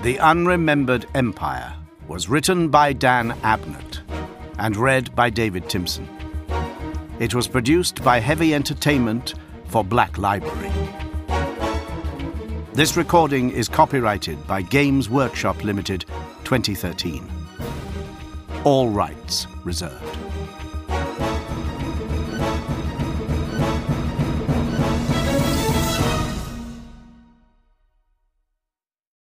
The Unremembered Empire was written by Dan Abnett and read by David Timpson. It was produced by Heavy Entertainment for Black Library. This recording is copyrighted by Games Workshop Limited, 2013. All rights reserved.